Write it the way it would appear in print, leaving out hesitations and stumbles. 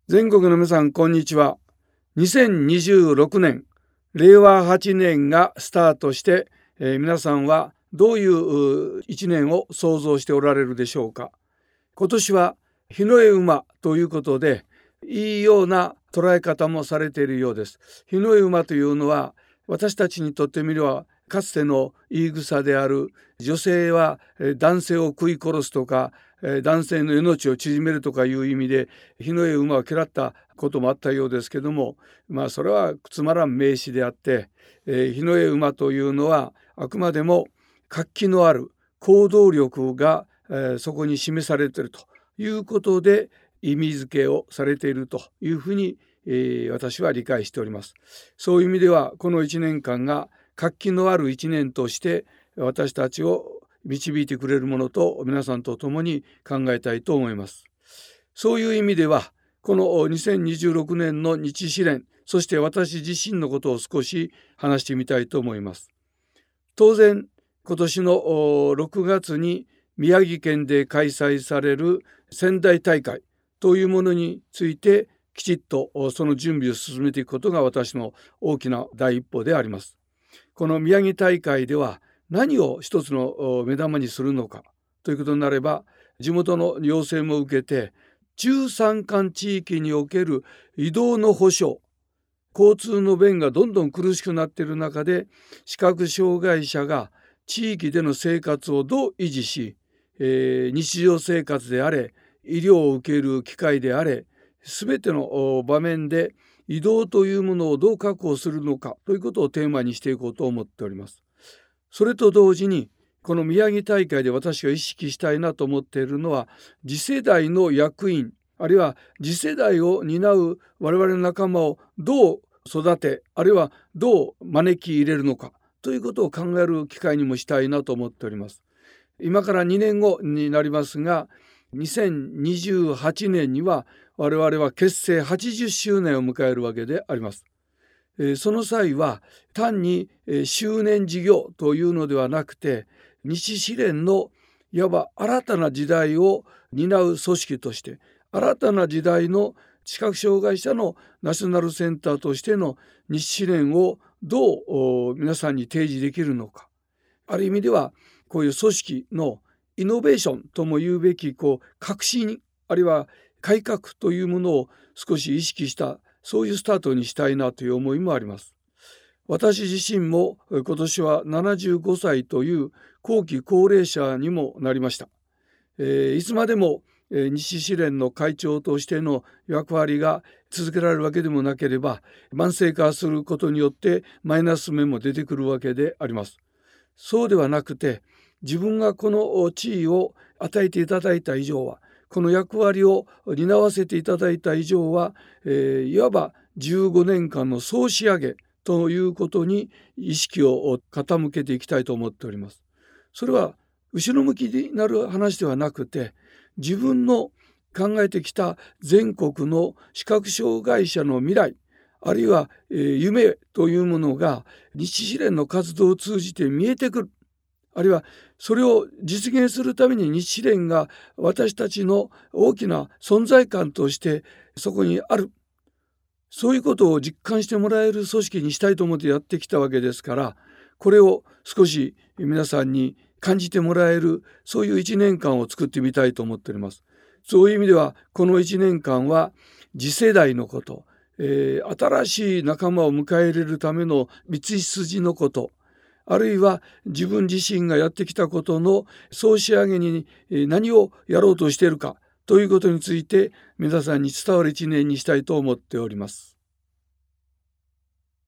全国の皆さん、こんにちは。2026年、令和8年がスタートして、皆さんはどういう1年を想像しておられるでしょうか。今年は日の絵馬ということで、いいような捉え方もされているようです。日の絵馬というのは、私たちにとってみればかつての言い草である、女性は男性を食い殺すとか、男性の命を縮めるとかいう意味で日の絵馬を嫌ったこともあったようですけども、それはつまらん名詞であって、日の絵馬というのはあくまでも活気のある行動力が、そこに示されているということで意味付けをされているというふうに、私は理解しております。そういう意味ではこの1年間が活気のある1年として私たちを導いてくれるものと皆さんと共に考えたいと思います。そういう意味ではこの2026年の日試練、そして私自身のことを少し話してみたいと思います。当然今年の6月に宮城県で開催される仙台大会というものについてきちっとその準備を進めていくことが私の大きな第一歩であります。この宮城大会では何を一つの目玉にするのかということになれば、地元の要請も受けて中山間地域における移動の保障、交通の便がどんどん苦しくなっている中で視覚障害者が地域での生活をどう維持し、日常生活であれ医療を受ける機会であれ全ての場面で移動というものをどう確保するのかということをテーマにしていこうと思っております。それと同時にこの宮城大会で私が意識したいなと思っているのは、次世代の役員あるいは次世代を担う我々の仲間をどう育て、あるいはどう招き入れるのかということを考える機会にもしたいなと思っております。今から2年後になりますが、2028年には我々は結成80周年を迎えるわけであります。その際は単に周年事業というのではなくて、日試練のいわば新たな時代を担う組織として、新たな時代の視覚障害者のナショナルセンターとしての日試練をどう皆さんに提示できるのか、ある意味ではこういう組織のイノベーションとも言うべき革新あるいは改革というものを少し意識したそういうスタートにしたいなという思いもあります。私自身も今年は75歳という後期高齢者にもなりました。いつまでも日試練の会長としての役割が続けられるわけでもなければ、慢性化することによってマイナス面も出てくるわけであります。そうではなくて、自分がこの地位を与えていただいた以上は、この役割を担わせていただいた以上は、いわば15年間の総仕上げということに意識を傾けていきたいと思っております。それは後ろ向きになる話ではなくて、自分の考えてきた全国の視覚障害者の未来あるいは、夢というものが日試練の活動を通じて見えてくる、あるいはそれを実現するために日試練が私たちの大きな存在感としてそこにある、そういうことを実感してもらえる組織にしたいと思ってやってきたわけですから、これを少し皆さんに感じてもらえるそういう1年間を作ってみたいと思っております。そういう意味ではこの1年間は次世代のこと、新しい仲間を迎え入れるための道筋のこと、あるいは自分自身がやってきたことの総仕上げに何をやろうとしているかということについて皆さんに伝わる一年にしたいと思っております。